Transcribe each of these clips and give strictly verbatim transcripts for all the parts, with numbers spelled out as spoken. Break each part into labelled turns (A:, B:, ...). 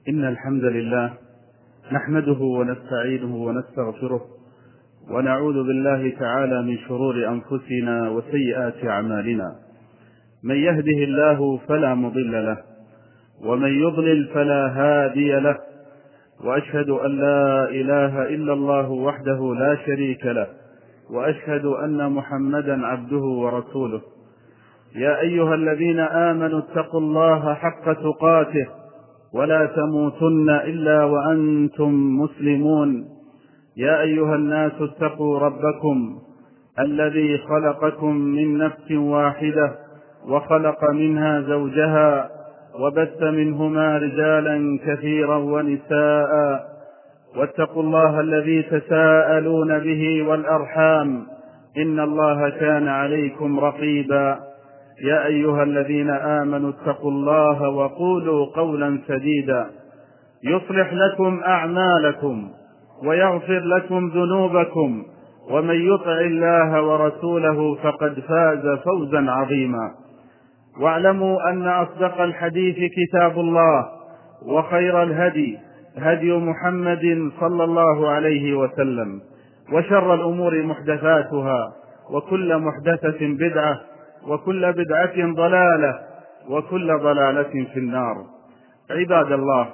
A: إن الحمد لله نحمده ونستعينه ونستغفره ونعوذ بالله تعالى من شرور أنفسنا وسيئات أعمالنا. من يهده الله فلا مضل له ومن يضلل فلا هادي له، وأشهد أن لا إله إلا الله وحده لا شريك له، وأشهد أن محمدا عبده ورسوله. يا أيها الذين آمنوا اتقوا الله حق تقاته ولا تموتن إلا وأنتم مسلمون. يا أيها الناس اتقوا ربكم الذي خلقكم من نفس واحدة وخلق منها زوجها وبث منهما رجالا كثيرا ونساء، واتقوا الله الذي تساءلون به والأرحام إن الله كان عليكم رقيبا. يا أيها الذين آمنوا اتقوا الله وقولوا قولا سديدا يصلح لكم أعمالكم ويغفر لكم ذنوبكم، ومن يطع الله ورسوله فقد فاز فوزا عظيما. واعلموا أن أصدق الحديث كتاب الله، وخير الهدي هدي محمد صلى الله عليه وسلم، وشر الأمور محدثاتها، وكل محدثة بدعة، وكل بدعة ضلالة، وكل ضلالة في النار. عباد الله،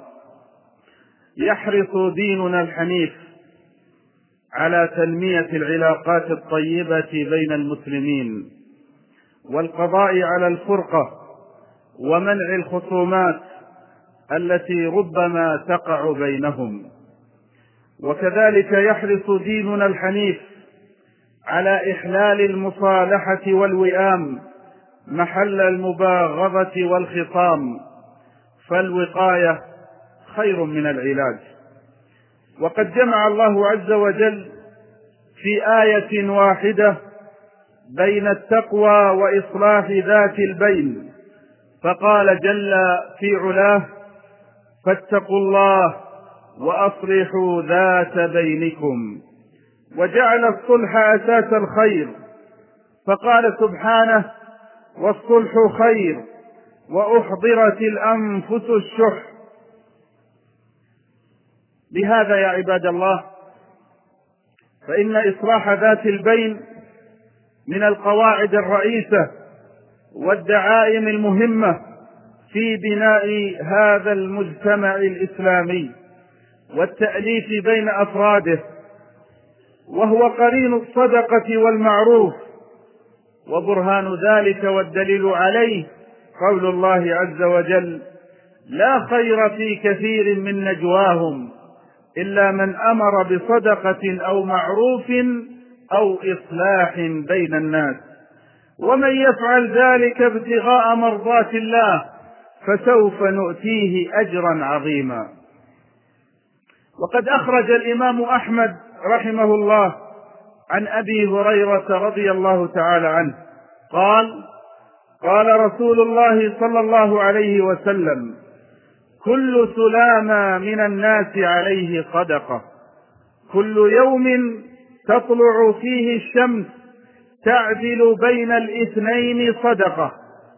A: يحرص ديننا الحنيف على تنمية العلاقات الطيبة بين المسلمين، والقضاء على الفرقة، ومنع الخصومات التي ربما تقع بينهم. وكذلك يحرص ديننا الحنيف على إحلال المصالحة والوئام محل المباغضة والخصام، فالوقاية خير من العلاج. وقد جمع الله عز وجل في آية واحدة بين التقوى وإصلاح ذات البين، فقال جل في علاه: فاتقوا الله وأصلحوا ذات بينكم. وجعل الصلح أساس الخير، فقال سبحانه: والصلح خير وأحضرت الأنفس الشح. لهذا يا عباد الله، فإن إصلاح ذات البين من القواعد الرئيسة والدعائم المهمة في بناء هذا المجتمع الإسلامي والتأليف بين أفراده، وهو قرين الصدقة والمعروف. وبرهان ذلك والدليل عليه قول الله عز وجل: لا خير في كثير من نجواهم إلا من أمر بصدقة أو معروف أو إصلاح بين الناس، ومن يفعل ذلك ابتغاء مرضات الله فسوف نؤتيه أجرا عظيما. وقد أخرج الإمام أحمد رحمه الله عن أبي هريرة رضي الله تعالى عنه قال: قال رسول الله صلى الله عليه وسلم: كل سلامة من الناس عليه صدقة، كل يوم تطلع فيه الشمس تعدل بين الاثنين صدقة،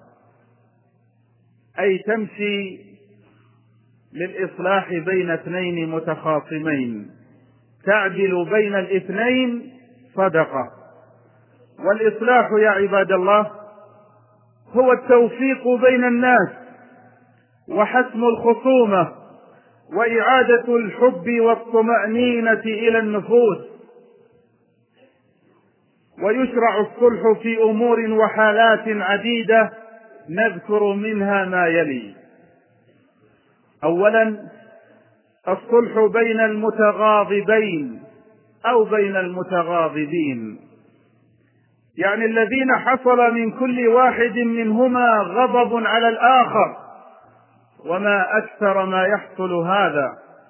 A: أي تمشي للإصلاح بين اثنين متخاصمين، تعدل بين الاثنين صدقة. والإصلاح يا عباد الله هو التوفيق بين الناس وحسم الخصومة وإعادة الحب والطمأنينة إلى النفوس. ويشرع الصلح في أمور وحالات عديدة نذكر منها ما يلي: أولا، الصلح بين المتغاضبين أو بين المتغاضبين، يعني الذين حصل من كل واحد منهما غضب على الآخر، وما أكثر ما يحصل هذا.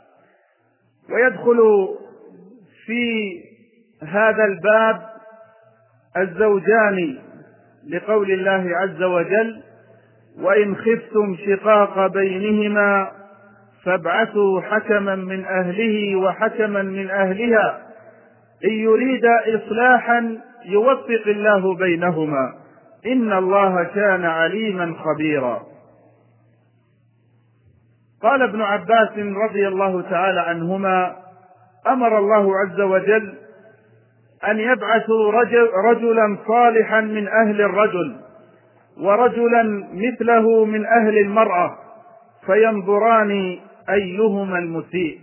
A: ويدخل في هذا الباب الزوجان لقول الله عز وجل: وإن خفتم شقاق بينهما فابعثوا حكما من أهله وحكما من أهلها إن يريد إصلاحا يوفق الله بينهما إن الله كان عليما خبيرا. قال ابن عباس رضي الله تعالى عنهما: أمر الله عز وجل أن يبعثوا رجل رجلا صالحا من أهل الرجل ورجلا مثله من أهل المرأة فينظران أيهما المسيء.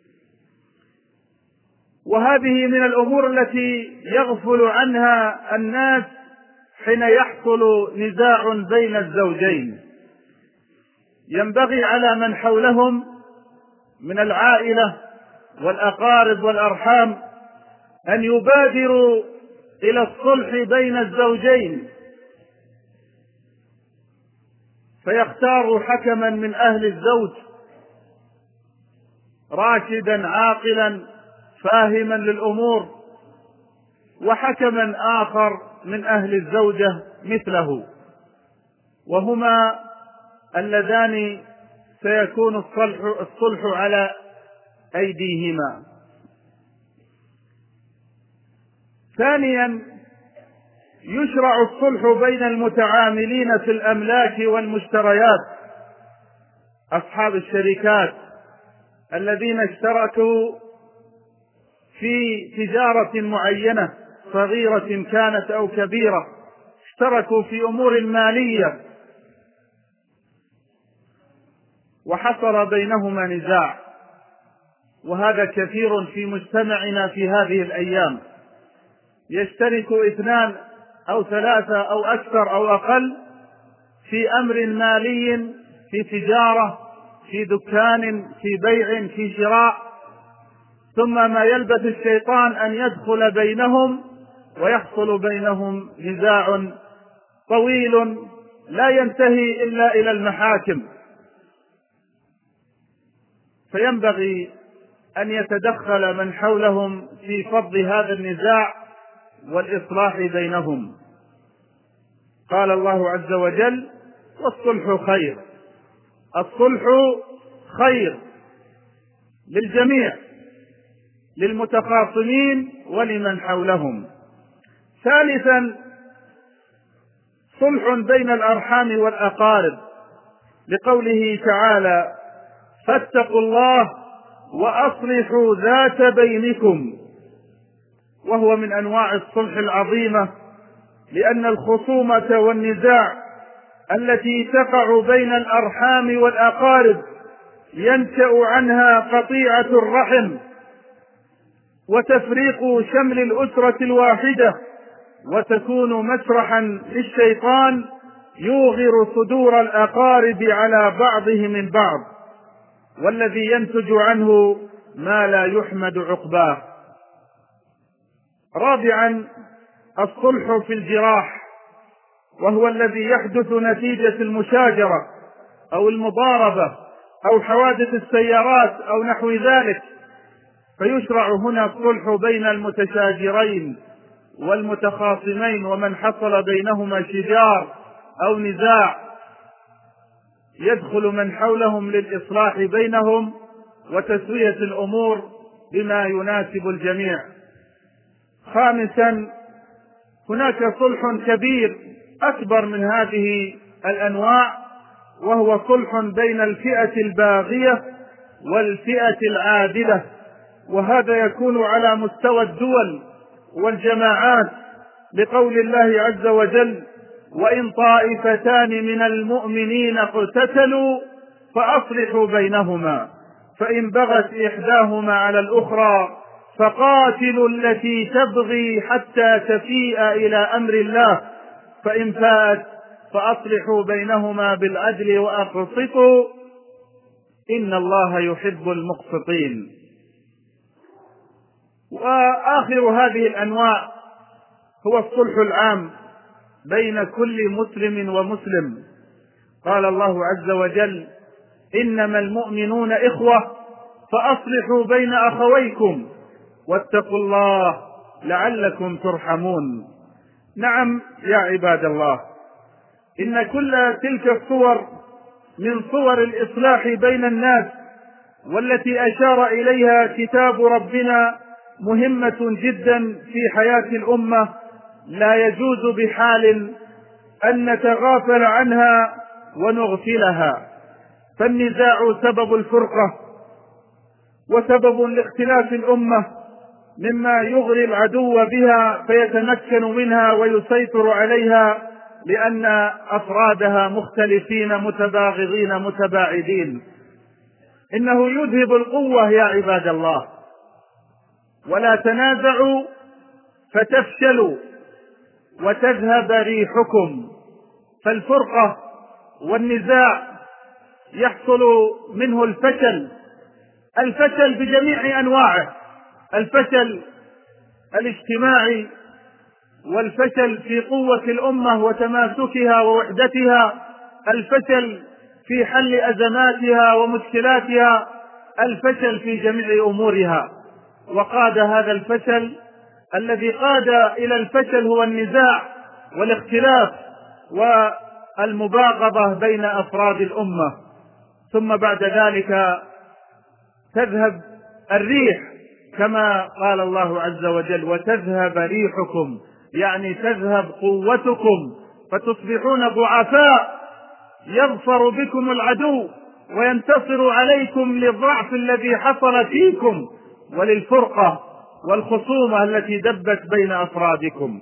A: وهذه من الأمور التي يغفل عنها الناس حين يحصل نزاع بين الزوجين. ينبغي على من حولهم من العائلة والأقارب والأرحام أن يبادروا إلى الصلح بين الزوجين، فيختاروا حكما من أهل الزوج راشدا عاقلا فاهما للأمور، وحكما آخر من أهل الزوجة مثله، وهما اللذان سيكون الصلح, الصلح على أيديهما. ثانيا، يشرع الصلح بين المتعاملين في الأملاك والمشتريات، أصحاب الشركات الذين اشتركوا في تجارة معينة صغيرة كانت أو كبيرة، اشتركوا في أمور مالية وحصل بينهما نزاع، وهذا كثير في مجتمعنا في هذه الأيام. يشترك اثنان أو ثلاثة أو أكثر أو أقل في أمر مالي، في تجارة، في دكان، في بيع، في شراء، ثم ما يلبث الشيطان أن يدخل بينهم ويحصل بينهم نزاع طويل لا ينتهي إلا إلى المحاكم. فينبغي أن يتدخل من حولهم في فض هذا النزاع والإصلاح بينهم. قال الله عز وجل: والصلح خير. الصلح خير للجميع، للمتخاصمين ولمن حولهم. ثالثا، صلح بين الأرحام والأقارب، لقوله تعالى: فاتقوا الله وأصلحوا ذات بينكم، وهو من أنواع الصلح العظيمة، لأن الخصومة والنزاع التي تقع بين الأرحام والأقارب ينشأ عنها قطيعة الرحم وتفريق شمل الأسرة الواحدة، وتكون مسرحا للشيطان يوغر صدور الأقارب على بعضهم من بعض، والذي ينتج عنه ما لا يحمد عقباه. رابعا، الصلح في الجراح، وهو الذي يحدث نتيجة المشاجرة أو المضاربة أو حوادث السيارات أو نحو ذلك، فيشرع هنا الصلح بين المتشاجرين والمتخاصمين ومن حصل بينهما شجار أو نزاع، يدخل من حولهم للإصلاح بينهم وتسوية الأمور بما يناسب الجميع. خامسا، هناك صلح كبير أكبر من هذه الأنواع، وهو صلح بين الفئة الباغية والفئة العادلة، وهذا يكون على مستوى الدول والجماعات، لقول الله عز وجل: وإن طائفتان من المؤمنين اقتتلوا فأصلحوا بينهما، فإن بغت إحداهما على الأخرى فقاتلوا التي تبغي حتى تفيء إلى أمر الله، فإن فاءت فأصلحوا بينهما بالعدل وأقسطوا إن الله يحب المقسطين. وآخر هذه الأنواع هو الصلح العام بين كل مسلم ومسلم. قال الله عز وجل: إنما المؤمنون إخوة فأصلحوا بين أخويكم واتقوا الله لعلكم ترحمون. نعم يا عباد الله، إن كل تلك الصور من صور الإصلاح بين الناس، والتي أشار إليها كتاب ربنا، مهمة جدا في حياة الأمة، لا يجوز بحال أن نتغافل عنها ونغفلها. فالنزاع سبب الفرقة وسبب لاختلاف الأمة، مما يغري العدو بها فيتمكن منها ويسيطر عليها، لأن أفرادها مختلفين متباغضين متباعدين. إنه يذهب القوة يا عباد الله، ولا تنازعوا فتفشلوا وتذهب ريحكم. فالفرقة والنزاع يحصل منه الفشل، الفشل بجميع أنواعه، الفشل الاجتماعي، والفشل في قوة الأمة وتماسكها ووحدتها، الفشل في حل أزماتها ومشكلاتها، الفشل في جميع أمورها. وقاد هذا الفشل، الذي قاد إلى الفشل هو النزاع والاختلاف والمباغضة بين أفراد الأمة. ثم بعد ذلك تذهب الريح، كما قال الله عز وجل: وتذهب ريحكم، يعني تذهب قوتكم فتصبحون ضعفاء، يظفر بكم العدو وينتصر عليكم للضعف الذي حصل فيكم وللفرقة والخصومة التي دبت بين أفرادكم.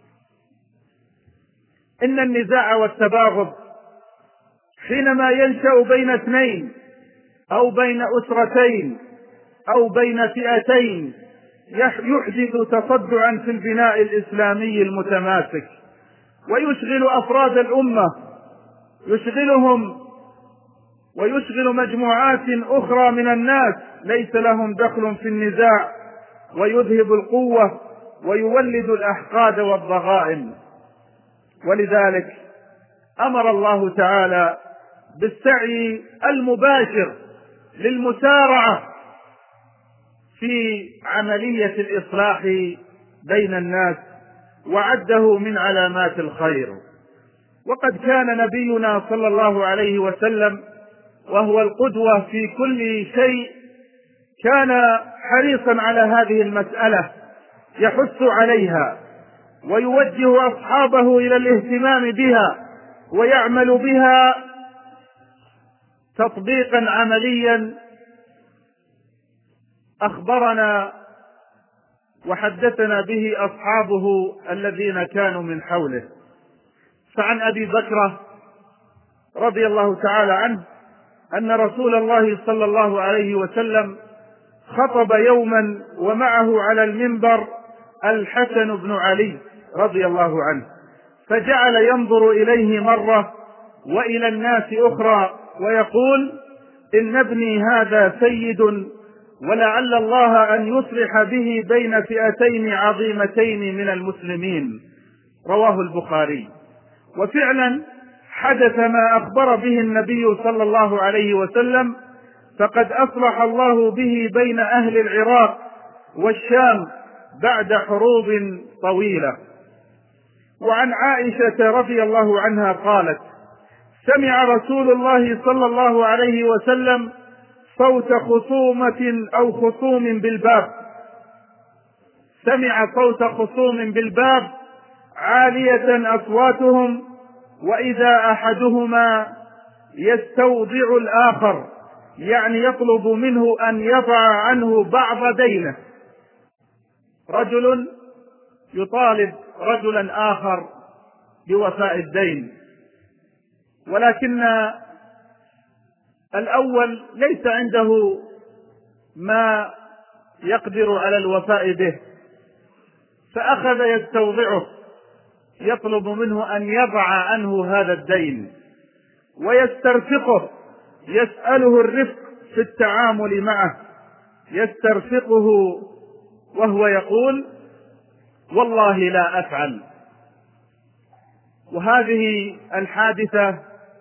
A: إن النزاع والتباغض حينما ينشأ بين اثنين أو بين أسرتين أو بين فئتين يحدث تصدعا في البناء الإسلامي المتماسك، ويشغل أفراد الأمة، يشغلهم ويشغل مجموعات أخرى من الناس ليس لهم دخل في النزاع، ويذهب القوة ويولد الأحقاد والضغائن. ولذلك أمر الله تعالى بالسعي المباشر للمسارعة في عملية الإصلاح بين الناس، وعده من علامات الخير. وقد كان نبينا صلى الله عليه وسلم وهو القدوة في كل شيء كان حريصا على هذه المسألة، يحث عليها ويوجه أصحابه إلى الاهتمام بها ويعمل بها تطبيقا عمليا. أخبرنا وحدثنا به أصحابه الذين كانوا من حوله. فعن أبي بكر رضي الله تعالى عنه أن رسول الله صلى الله عليه وسلم خطب يوما ومعه على المنبر الحسن بن علي رضي الله عنه، فجعل ينظر إليه مرة وإلى الناس أخرى ويقول: إن ابني هذا سيد، ولعل الله أن يصلح به بين فئتين عظيمتين من المسلمين. رواه البخاري. وفعلا حدث ما أخبر به النبي صلى الله عليه وسلم، فقد أصلح الله به بين أهل العراق والشام بعد حروب طويلة. وعن عائشة رضي الله عنها قالت: سمع رسول الله صلى الله عليه وسلم صوت خصومة أو خصوم بالباب، سمع صوت خصوم بالباب عالية أصواتهم، وإذا أحدهما يستوضع الآخر، يعني يطلب منه أن يضع عنه بعض دينه. رجل يطالب رجلا آخر بوفاء الدين، ولكن الأول ليس عنده ما يقدر على الوفاء به، فأخذ يستوضعه، يطلب منه أن يضع عنه هذا الدين ويسترفقه، يسأله الرفق في التعامل معه، يسترفقه وهو يقول: والله لا أفعل. وهذه الحادثة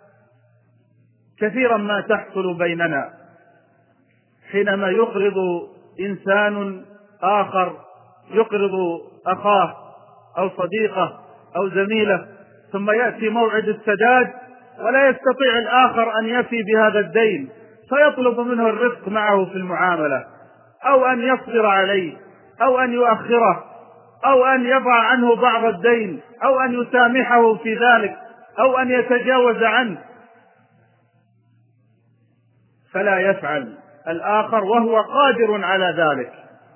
A: كثيرا ما تحصل بيننا، حينما يقرض إنسان آخر، يقرض أخاه أو صديقه أو زميله، ثم يأتي موعد السداد ولا يستطيع الآخر أن يفي بهذا الدين، فيطلب منه الرفق معه في المعاملة، أو أن يصبر عليه، أو أن يؤخره، أو أن يضع عنه بعض الدين، أو أن يسامحه في ذلك، أو أن يتجاوز عنه. فلا يفعل الآخر وهو قادر على ذلك.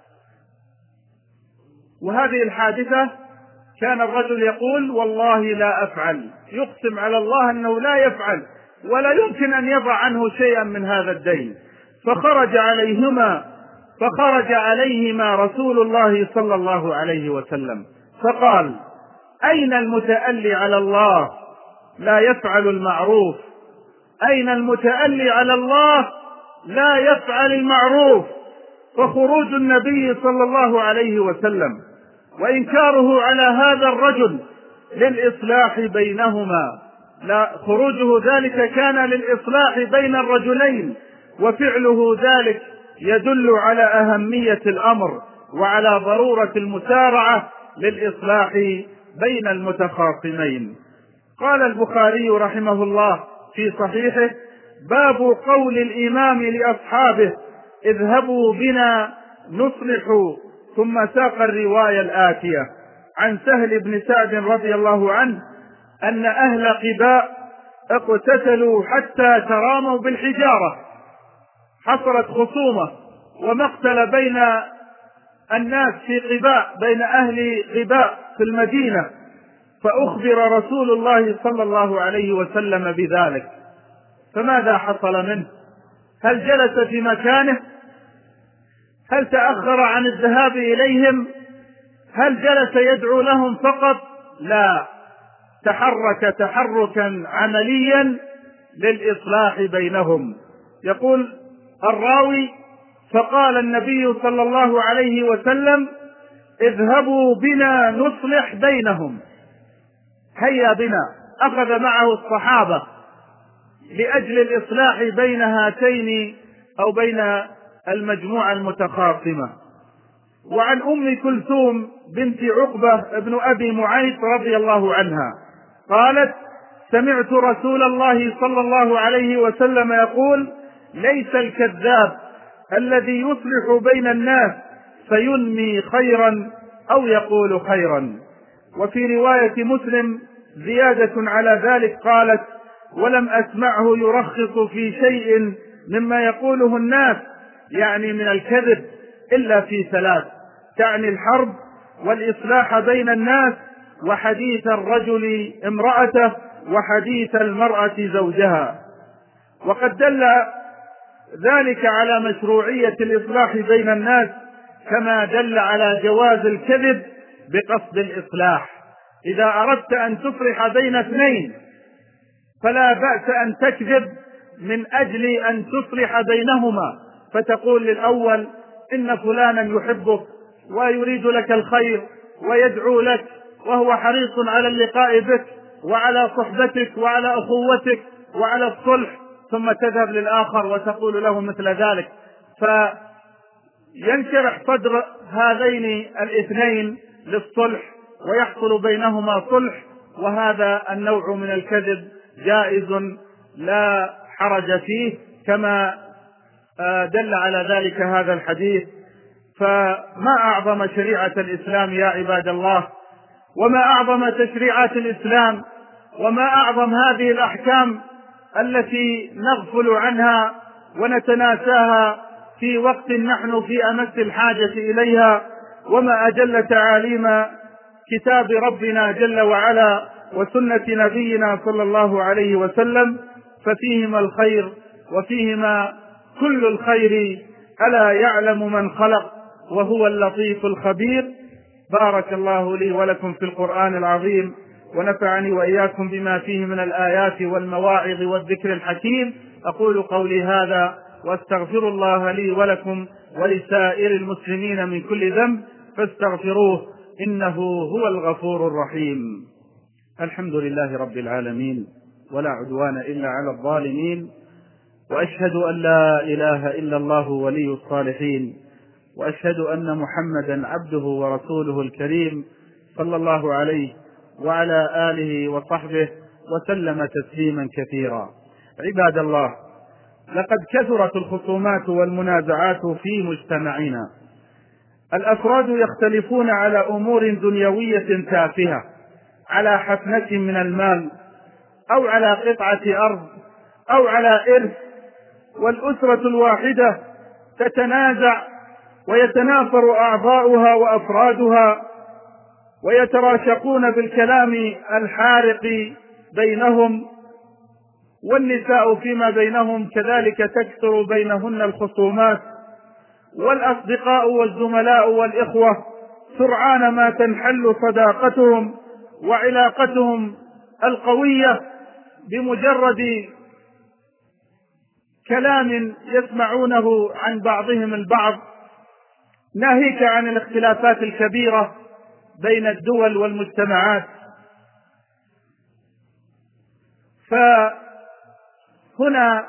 A: وهذه الحادثة كان الرجل يقول والله لا أفعل، يقسم على الله أنه لا يفعل ولا يمكن أن يضع عنه شيئا من هذا الدين. فخرج عليهما فخرج عليهما رسول الله صلى الله عليه وسلم فقال: أين المتألي على الله لا يفعل المعروف؟ أين المتألي على الله لا يفعل المعروف؟ فخروج النبي صلى الله عليه وسلم وإنكاره على هذا الرجل للإصلاح بينهما، لا خروجه ذلك كان للإصلاح بين الرجلين، وفعله ذلك يدل على أهمية الأمر وعلى ضرورة المسارعة للإصلاح بين المتخاصمين. قال البخاري رحمه الله في صحيحه: باب قول الإمام لأصحابه اذهبوا بنا نصلح، ثم ساق الرواية الآتية عن سهل بن سعد رضي الله عنه أن أهل قباء اقتتلوا حتى تراموا بالحجارة، حصلت خصومة ومقتل بين الناس في قباء، بين أهل قباء في المدينة، فأخبر رسول الله صلى الله عليه وسلم بذلك. فماذا حصل منه؟ هل جلس في مكانه؟ هل تأخر عن الذهاب إليهم؟ هل جلس يدعو لهم فقط؟ لا، تحرك تحركا عمليا للإصلاح بينهم. يقول الراوي: فقال النبي صلى الله عليه وسلم: اذهبوا بنا نصلح بينهم. هيا بنا، أخذ معه الصحابة لأجل الإصلاح بين هاتين أو بين المجموعة المتخاصمة. وعن أم كلثوم بنت عقبة بن أبي معيط رضي الله عنها قالت: سمعت رسول الله صلى الله عليه وسلم يقول: ليس الكذاب الذي يصلح بين الناس فينمي خيرا أو يقول خيرا. وفي رواية مسلم زيادة على ذلك قالت: ولم أسمعه يرخص في شيء مما يقوله الناس، يعني من الكذب، إلا في ثلاث، تعني الحرب والإصلاح بين الناس وحديث الرجل امرأته وحديث المرأة زوجها. وقد دل ذلك على مشروعية الإصلاح بين الناس كما دل على جواز الكذب بقصد الإصلاح. إذا أردت أن تصلح بين اثنين فلا بأس أن تكذب من أجل أن تصلح بينهما، فتقول للأول: إن فلانا يحبك ويريد لك الخير ويدعو لك وهو حريص على اللقاء بك وعلى صحبتك وعلى أخوتك وعلى الصلح، ثم تذهب للآخر وتقول له مثل ذلك، فينشرح صدر هذين الاثنين للصلح ويحصل بينهما صلح. وهذا النوع من الكذب جائز لا حرج فيه، كما دل على ذلك هذا الحديث. فما أعظم شريعة الإسلام يا عباد الله، وما أعظم تشريعات الإسلام، وما أعظم هذه الأحكام التي نغفل عنها ونتناساها في وقت نحن في أمس الحاجة إليها. وما أجل تعاليم كتاب ربنا جل وعلا وسنة نبينا صلى الله عليه وسلم، ففيهما الخير وفيهما كل الخير، ألا يعلم من خلق وهو اللطيف الخبير. بارك الله لي ولكم في القرآن العظيم، ونفعني وإياكم بما فيه من الآيات والمواعظ والذكر الحكيم. أقول قولي هذا واستغفر الله لي ولكم ولسائر المسلمين من كل ذنب، فاستغفروه إنه هو الغفور الرحيم. الحمد لله رب العالمين، ولا عدوان إلا على الظالمين، وأشهد أن لا إله إلا الله ولي الصالحين، وأشهد أن محمدا عبده ورسوله الكريم صلى الله عليه وعلى آله وصحبه وسلم تسليما كثيرا. عباد الله، لقد كثرت الخصومات والمنازعات في مجتمعنا. الأفراد يختلفون على أمور دنيوية تافهة، على حفنة من المال أو على قطعة أرض أو على إرث والأسرة الواحدة تتنازع ويتنافر أعضاؤها وأفرادها ويتراشقون بالكلام الحارق بينهم، والنساء فيما بينهم كذلك تكثر بينهن الخصومات، والأصدقاء والزملاء والإخوة سرعان ما تنحل صداقتهم وعلاقتهم القوية بمجرد كلام يسمعونه عن بعضهم البعض، ناهيك عن الاختلافات الكبيرة بين الدول والمجتمعات. فهنا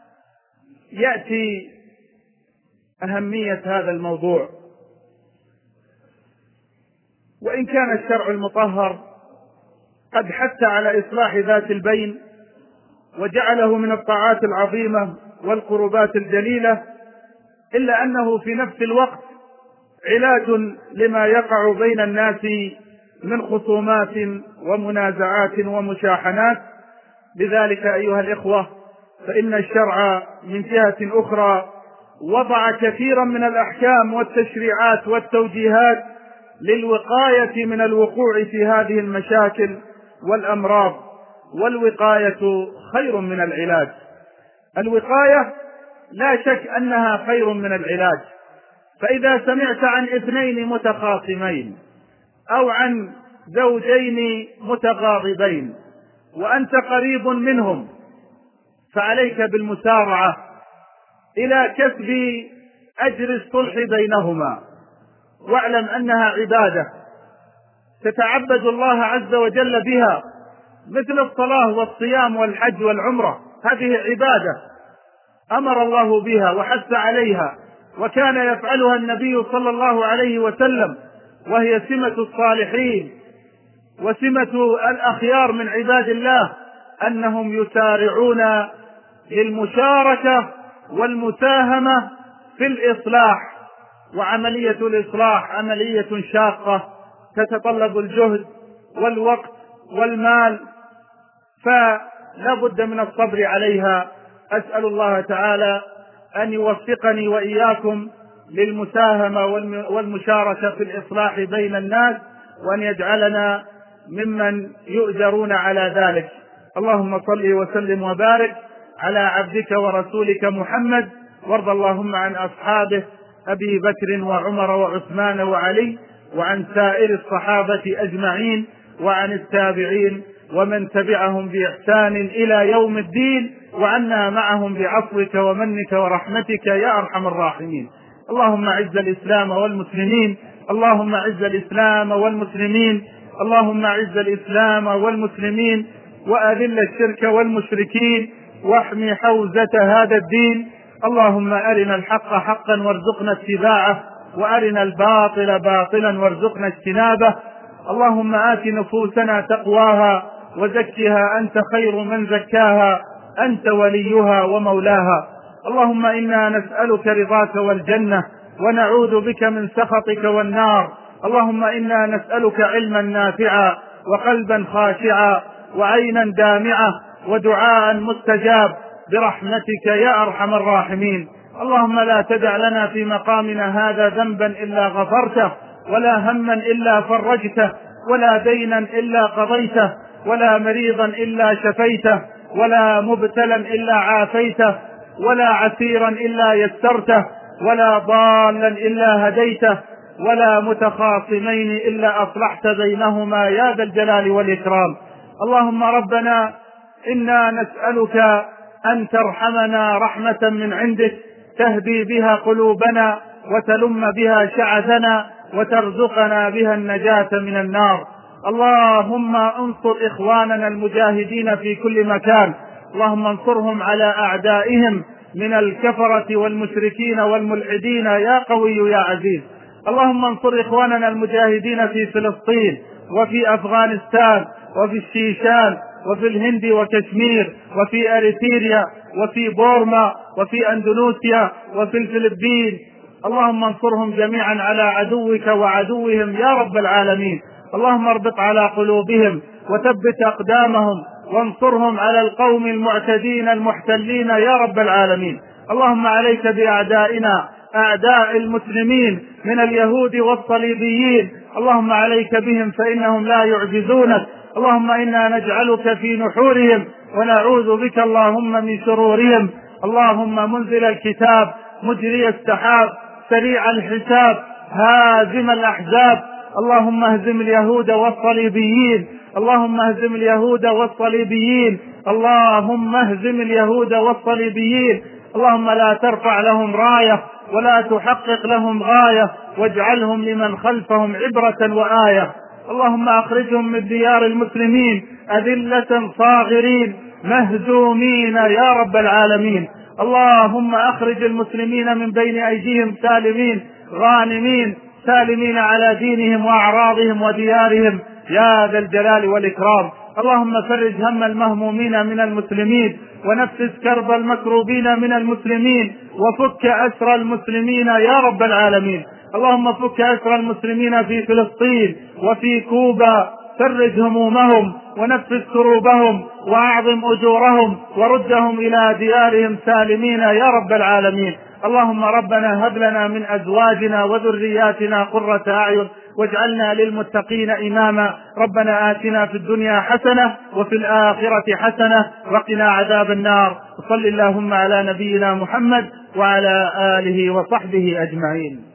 A: يأتي أهمية هذا الموضوع. وإن كان الشرع المطهر قد حث على إصلاح ذات البين وجعله من الطاعات العظيمة والقربات الجليلة، إلا أنه في نفس الوقت علاج لما يقع بين الناس من خصومات ومنازعات ومشاحنات. لذلك أيها الإخوة، فإن الشرع من جهة أخرى وضع كثيرا من الأحكام والتشريعات والتوجيهات للوقاية من الوقوع في هذه المشاكل والأمراض، والوقاية خير من العلاج. الوقاية لا شك أنها خير من العلاج. فإذا سمعت عن اثنين متخاصمين أو عن زوجين متغاضبين وأنت قريب منهم، فعليك بالمسارعة إلى كسب أجر الصلح بينهما، واعلم أنها عبادة تتعبد الله عز وجل بها، مثل الصلاة والصيام والحج والعمرة. هذه عبادة أمر الله بها وحث عليها، وكان يفعلها النبي صلى الله عليه وسلم، وهي سمة الصالحين وسمة الأخيار من عباد الله، أنهم يسارعون للمشاركة والمساهمة في الإصلاح. وعملية الإصلاح عملية شاقة تتطلب الجهد والوقت والمال، فلا بد من الصبر عليها. أسأل الله تعالى أن يوفقني وإياكم للمساهمة والمشاركة في الإصلاح بين الناس، وأن يجعلنا ممن يؤجرون على ذلك. اللهم صل وسلم وبارك على عبدك ورسولك محمد، وارض اللهم عن أصحابه أبي بكر وعمر وعثمان وعلي، وعن سائر الصحابة أجمعين، وعن التابعين ومن تبعهم بإحسان إلى يوم الدين، وعنا معهم بعفوك ومنك ورحمتك يا أرحم الراحمين. اللهم أعز الإسلام والمسلمين، اللهم أعز الإسلام والمسلمين، اللهم أعز الإسلام والمسلمين، وأذل الشرك والمشركين، واحمي حوزة هذا الدين. اللهم أرنا الحق حقا وارزقنا اتباعه، وأرنا الباطل باطلا وارزقنا اجتنابه. اللهم آت نفوسنا تقواها وزكها أنت خير من زكاها، أنت وليها ومولاها. اللهم إنا نسألك رضاك والجنة، ونعوذ بك من سخطك والنار. اللهم إنا نسألك علما نافعا وقلبا خاشعا وعينا دامعة ودعاء مستجاب برحمتك يا أرحم الراحمين. اللهم لا تدع لنا في مقامنا هذا ذنبا إلا غفرته، ولا هما إلا فرجته، ولا دينا إلا قضيته، ولا مريضا إلا شفيته، ولا مبتلا إلا عافيته، ولا عسيرا إلا يسرته، ولا ضالا إلا هديته، ولا متخاصمين إلا أصلحت بينهما يا ذا الجلال والإكرام. اللهم ربنا إنا نسألك أن ترحمنا رحمة من عندك تهدي بها قلوبنا وتلم بها شعثنا وترزقنا بها النجاة من النار. اللهم انصر إخواننا المجاهدين في كل مكان، اللهم انصرهم على أعدائهم من الكفرة والمشركين والملحدين يا قوي يا عزيز. اللهم انصر إخواننا المجاهدين في فلسطين وفي أفغانستان وفي الشيشان وفي الهند وكشمير وفي أريتريا وفي بورما وفي أندونيسيا وفي الفلبين. اللهم انصرهم جميعا على عدوك وعدوهم يا رب العالمين. اللهم اربط على قلوبهم وثبت أقدامهم وانصرهم على القوم المعتدين المحتلين يا رب العالمين. اللهم عليك بأعدائنا أعداء المسلمين من اليهود والصليبيين، اللهم عليك بهم فإنهم لا يعجزونك. اللهم إنا نجعلك في نحورهم ونعوذ بك اللهم من شرورهم. اللهم منزل الكتاب مجري السحاب سريع الحساب هازم الأحزاب، اللهم اهزم اليهود والصليبيين، اللهم اهزم اليهود والصليبيين، اللهم اهزم اليهود والصليبيين. اللهم لا ترفع لهم راية ولا تحقق لهم غاية، واجعلهم لمن خلفهم عبرة وآية. اللهم أخرجهم من ديار المسلمين أذلة صاغرين مهزومين يا رب العالمين. اللهم أخرج المسلمين من بين أيديهم سالمين غانمين سالمين على دينهم وأعراضهم وديارهم يا ذا الجلال والإكرام. اللهم فرج هم المهمومين من المسلمين، ونفس كرب المكروبين من المسلمين، وفك أسر المسلمين يا رب العالمين. اللهم فك أسر المسلمين في فلسطين وفي كوبا، فرج همومهم ونفس كروبهم وأعظم أجورهم وردهم إلى ديارهم سالمين يا رب العالمين. اللهم ربنا هب لنا من أزواجنا وذرياتنا قرة أعين واجعلنا للمتقين إماما. ربنا آتنا في الدنيا حسنة وفي الآخرة حسنة وقنا عذاب النار. وصل اللهم على نبينا محمد وعلى آله وصحبه أجمعين.